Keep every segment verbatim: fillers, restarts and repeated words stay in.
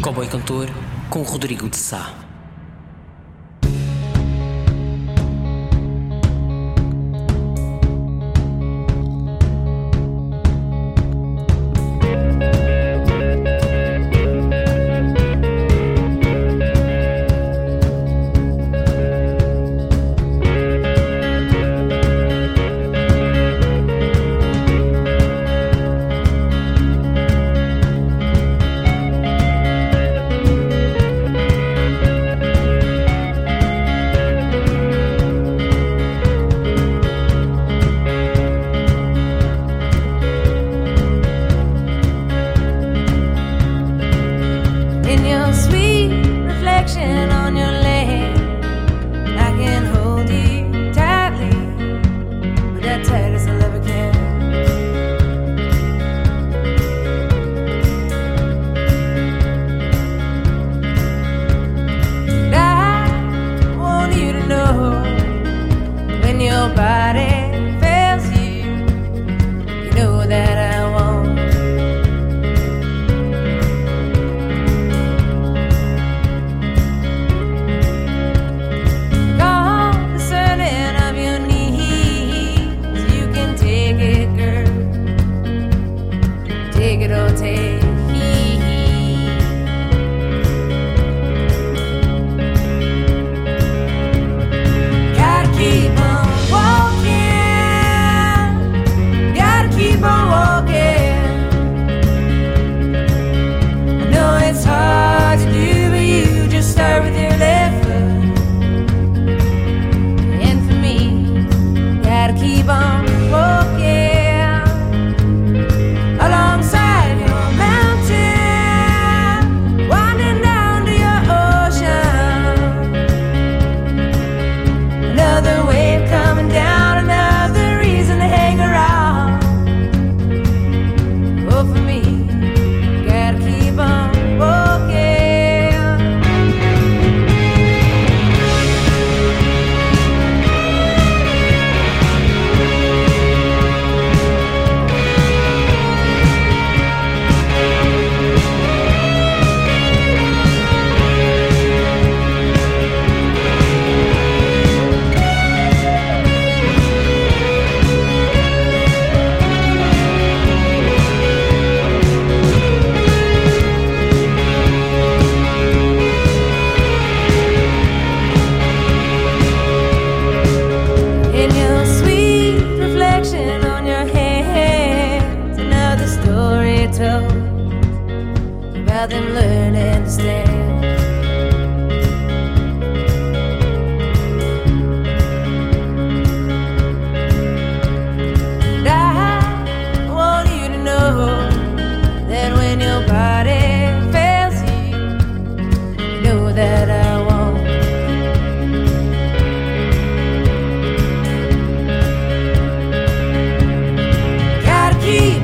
Cowboy Cantor com Rodrigo de Sá.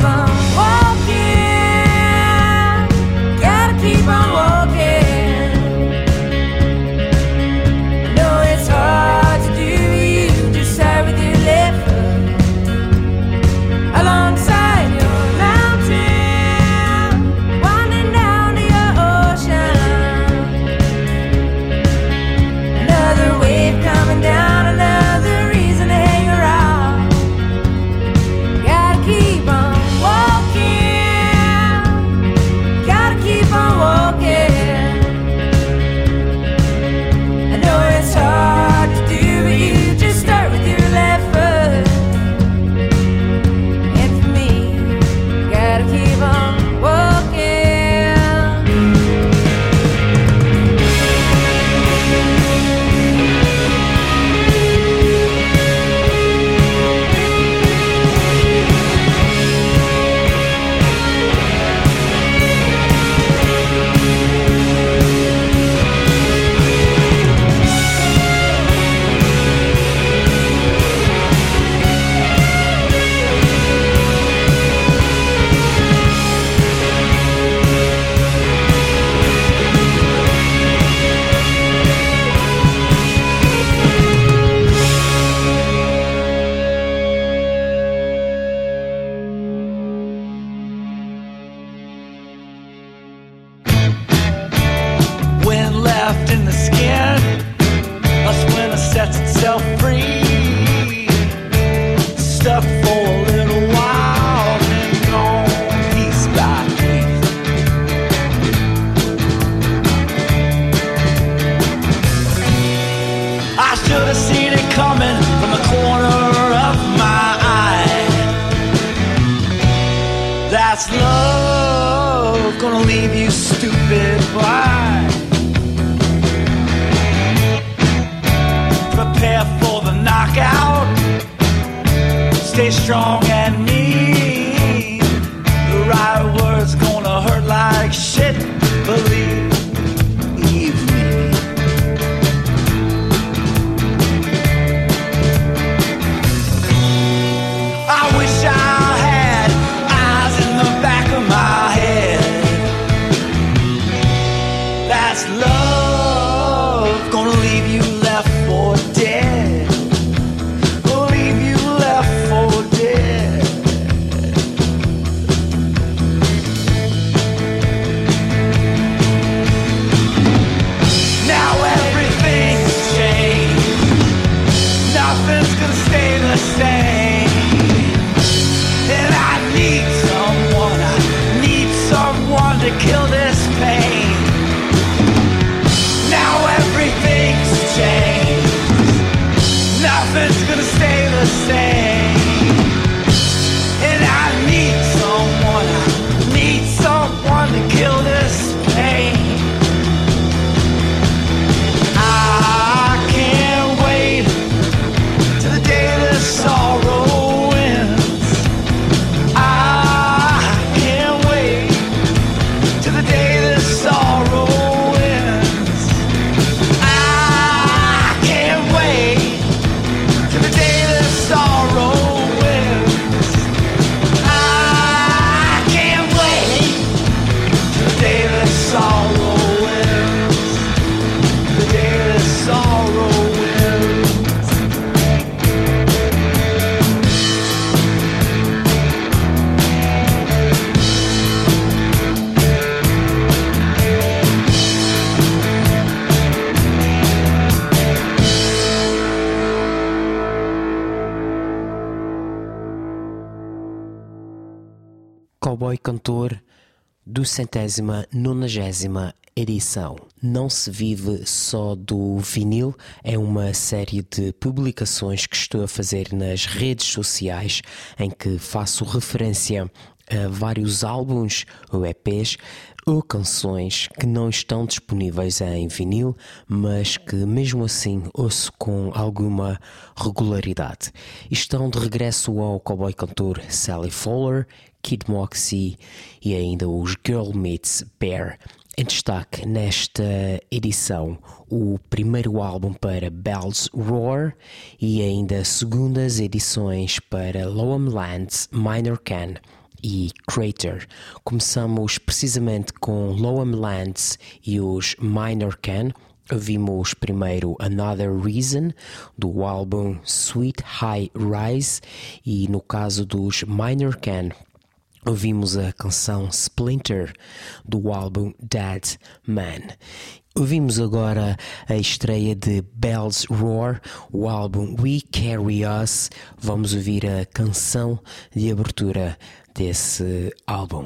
Keep on walking. stupid boy. Prepare for the knockout. Stay strong and mean. The right word's gonna hurt like shit. Believe me. I wish I had eyes in the back of my head. That's love, gonna leave you left for dead. Gonna leave you left for dead. Now everything's changed. Nothing's gonna stay the same. And I need someone, I need someone to kill this pain. Now everything's changed. Nothing's gonna stay the same. And I need someone, I need someone to kill this pain. I can't wait till the day the sorrow ends. I can't wait till the day the sorrow ends. I can't wait till the day the sorrow ends. I can't wait till the day the sorrow ends. The day the sorrow ends. Cowboy Cantor, duzentésima nonagésima edição. Não se vive só do vinil, é uma série de publicações que estou a fazer nas redes sociais em que faço referência a vários álbuns ou E Ps ou canções que não estão disponíveis em vinil, mas que mesmo assim ouço com alguma regularidade. Estão de regresso ao Cowboy Cantor Sally Fowler, Kid Moxie e ainda os Girl Meets Bear. Em destaque nesta edição o primeiro álbum para Bells Roar e ainda segundas edições para Lowham Lands, Minor Can e Crater. Começamos precisamente com Lowham Lands e os Minor Can. Ouvimos primeiro Another Reason do álbum Sweet High Rise e no caso dos Minor Can ouvimos a canção Splinter do álbum Dead Man. Ouvimos agora a estreia de Bells Roar, o álbum We Carry Us. Vamos ouvir a canção de abertura desse álbum.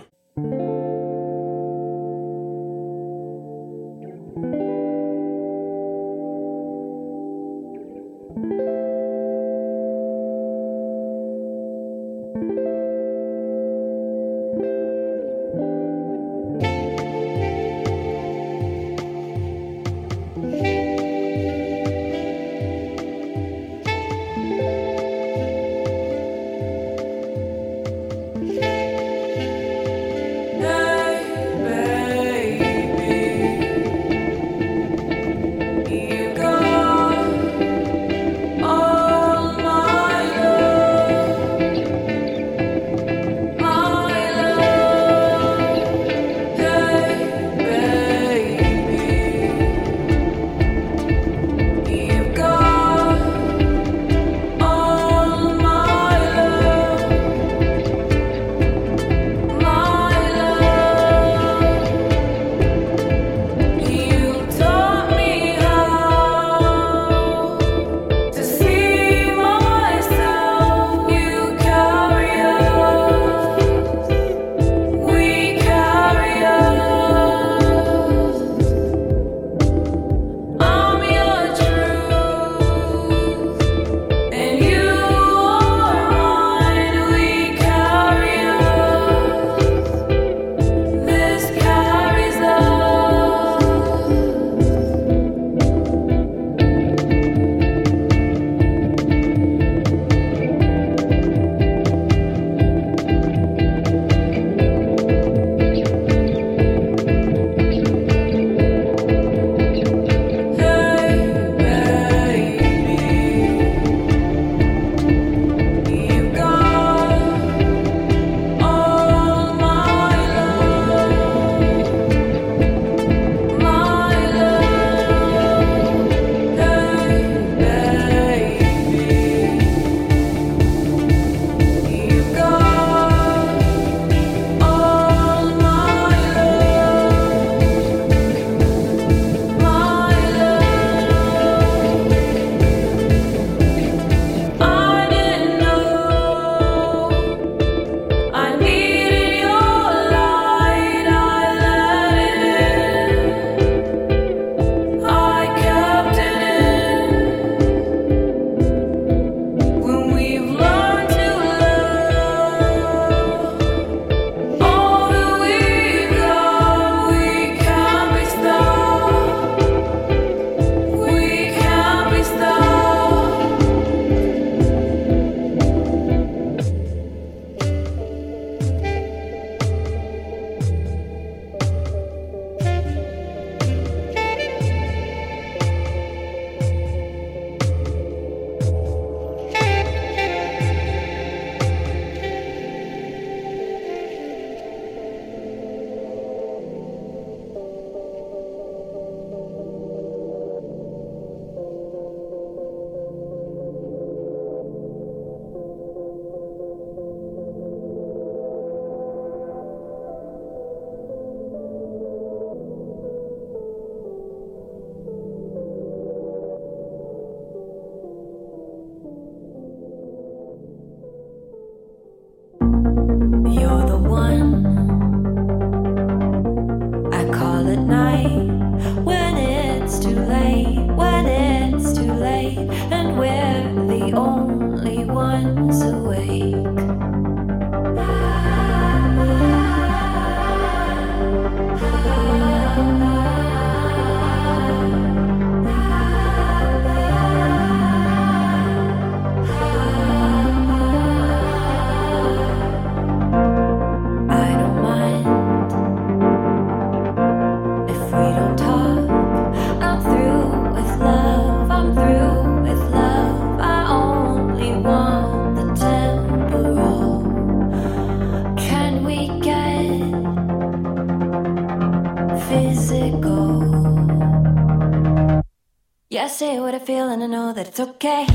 only ones awake. Yeah, I say what I feel and I know that it's okay.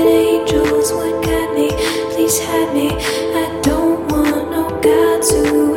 Please hide me. I don't want no God to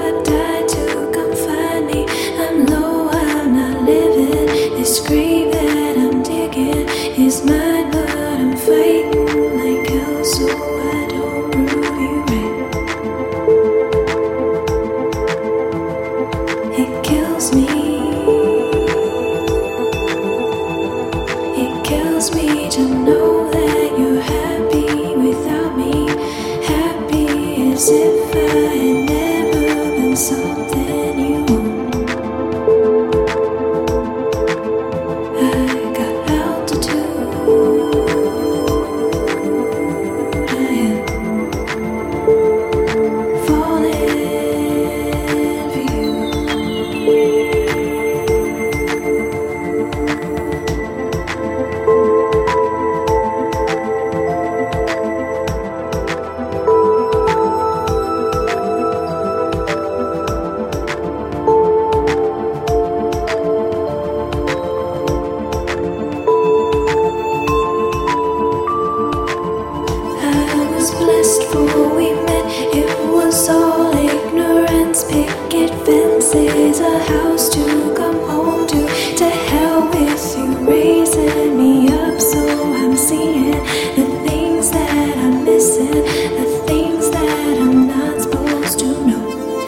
before we met, it was all ignorance. Picket fences, a house to come home to. To hell with you, raising me up so I'm seeing the things that I'm missing, the things that I'm not supposed to know.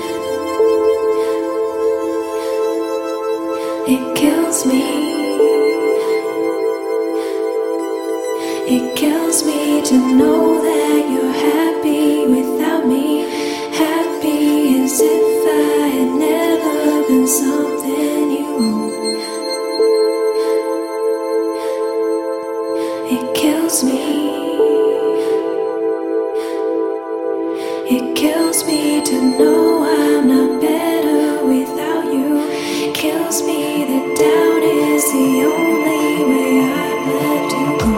It kills me. It kills me to know that you're happy without me. Happy as if I had never been something you own. It kills me. It kills me to know I'm not better without you. It kills me that down is the only way I've left to go.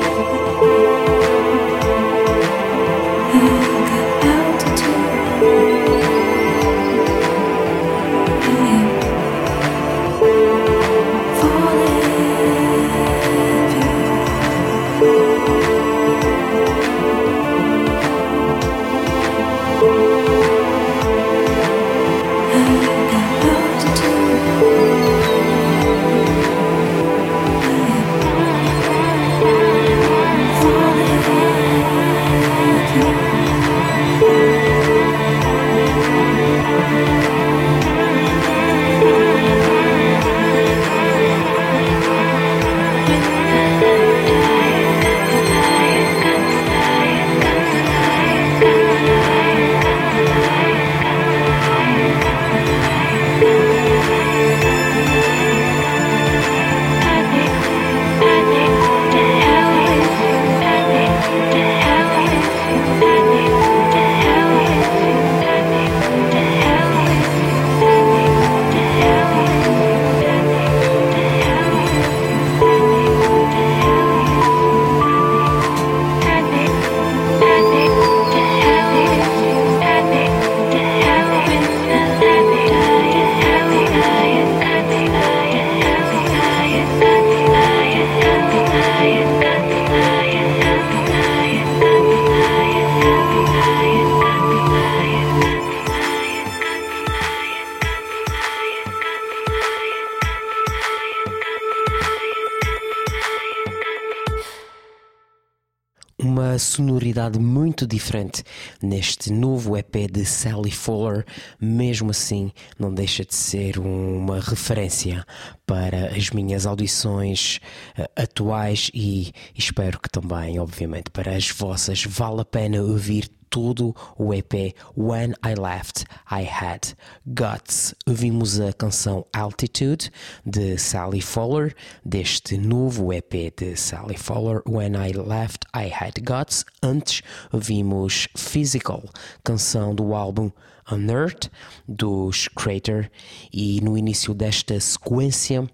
Uma sonoridade muito diferente neste novo E P de Sally Fuller, mesmo assim não deixa de ser uma referência para as minhas audições uh, atuais e espero que também, obviamente, para as vossas. Vale a pena ouvir todo o E P When I Left I Had Guts. Ouvimos a canção Altitude de Sally Fuller, deste novo E P de Sally Fuller, When I Left I Had Guts. Antes ouvimos Physical, canção do álbum Unearthed dos Crater, e no início desta sequência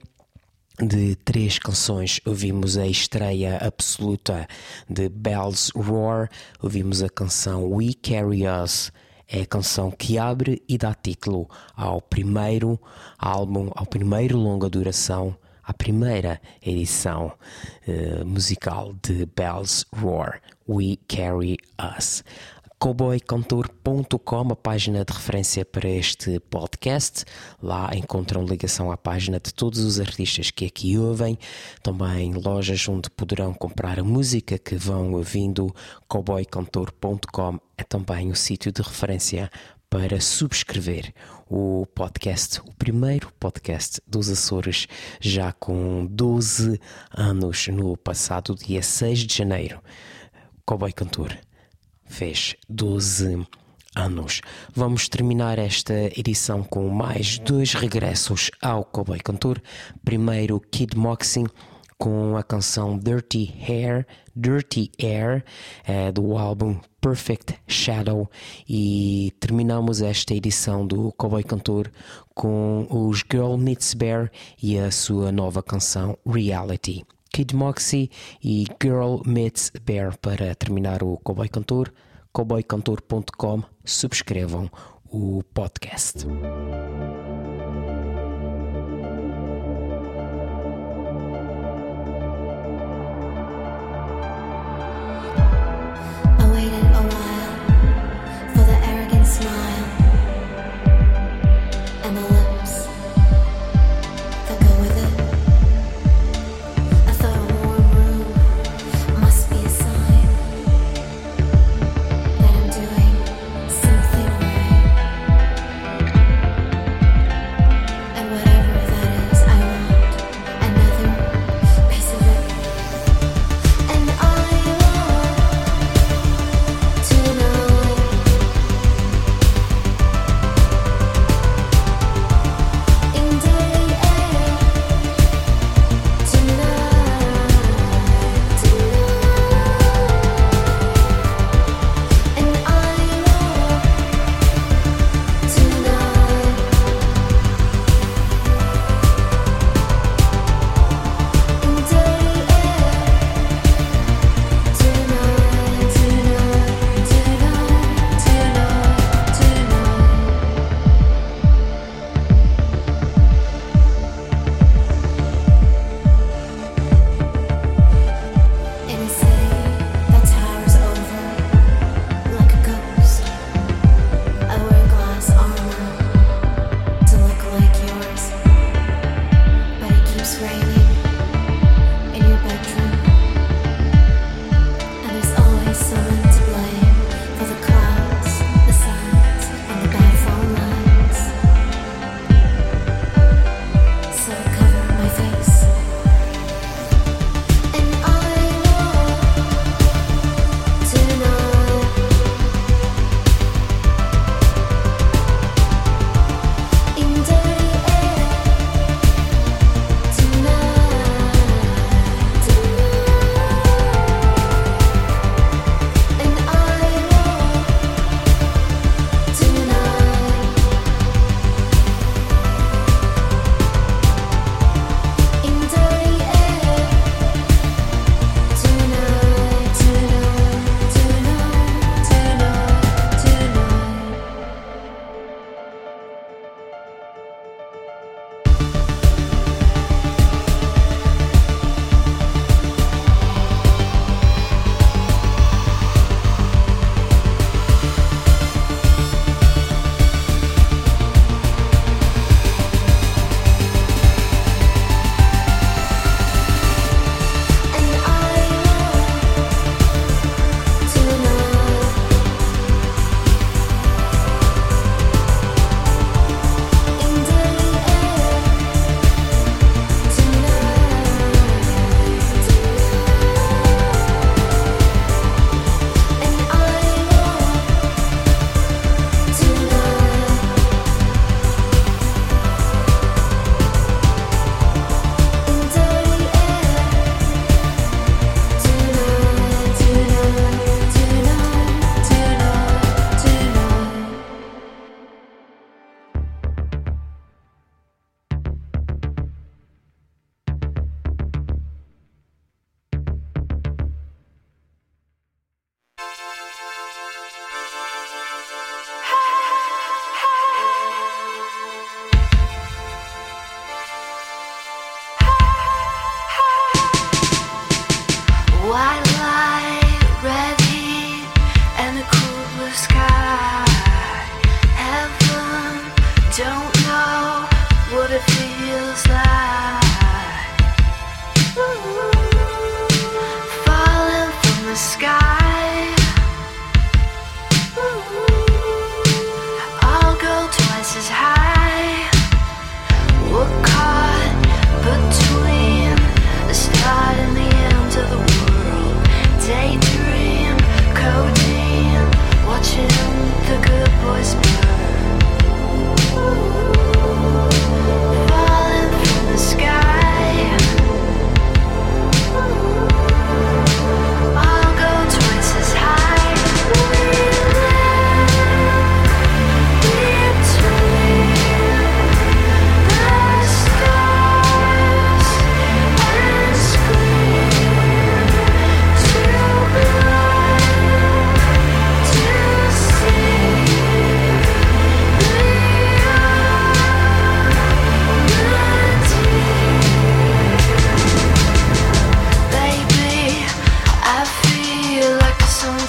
de três canções ouvimos a estreia absoluta de Bell's Roar, ouvimos a canção We Carry Us, é a canção que abre e dá título ao primeiro álbum, ao primeiro longa duração, à primeira edição uh, musical de Bell's Roar, We Carry Us. cowboy cantor ponto com, a página de referência para este podcast. Lá encontram ligação à página de todos os artistas que aqui ouvem. Também lojas onde poderão comprar a música que vão ouvindo. cowboy cantor ponto com é também o sítio de referência para subscrever o podcast, o primeiro podcast dos Açores, já com doze anos, no passado dia seis de janeiro. Cowboy Cantor fez doze anos. Vamos terminar esta edição com mais dois regressos ao Cowboy Cantor. Primeiro, Kid Moxie com a canção Dirty Hair, Dirty Air, é, do álbum Perfect Shadow, e terminamos esta edição do Cowboy Cantor com os Girl Meets Bear e a sua nova canção Reality. Kid Moxie e Girl Meets Bear para terminar o Cowboy Cantor. cowboy cantor ponto com, subscrevam o podcast. I waited a while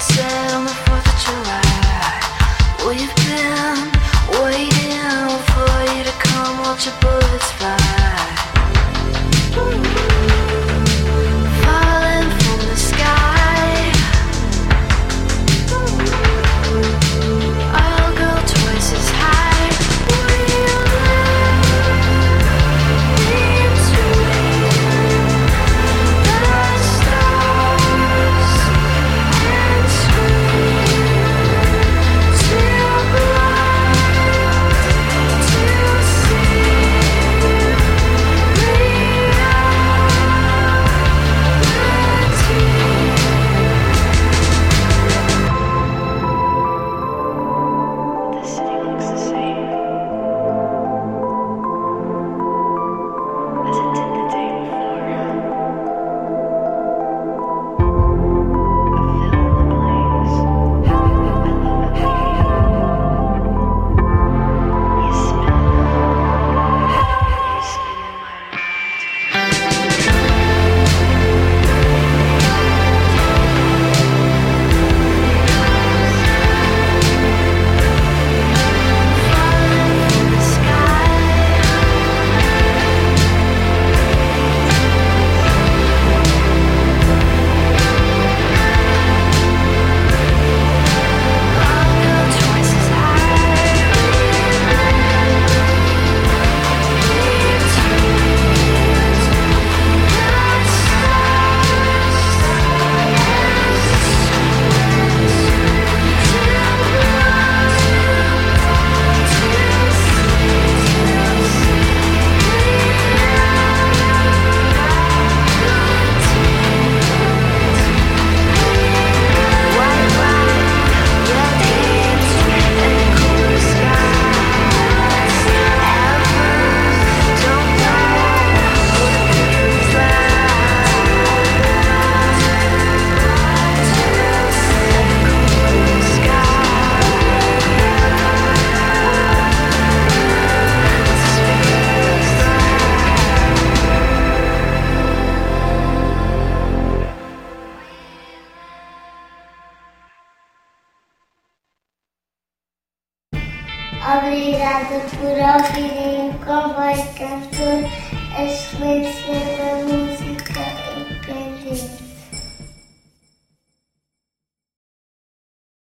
sunset on the fourth of July. We've been waiting for you to come watch your bullets fly. Falling from the sky, I'll go twice as high. We'll live between the stars and scream too blind to see reality. The city looks the same as it did the day before. A film ablaze. I love it how you you spin, you spin in my mind. Falling from the sky, I'll go twice as high. White light, red heat, and the cooler skies. Ever don't know what it feels like. And the cooler Obrigada por ouvirem o Comboio Cantor, a excelência da música.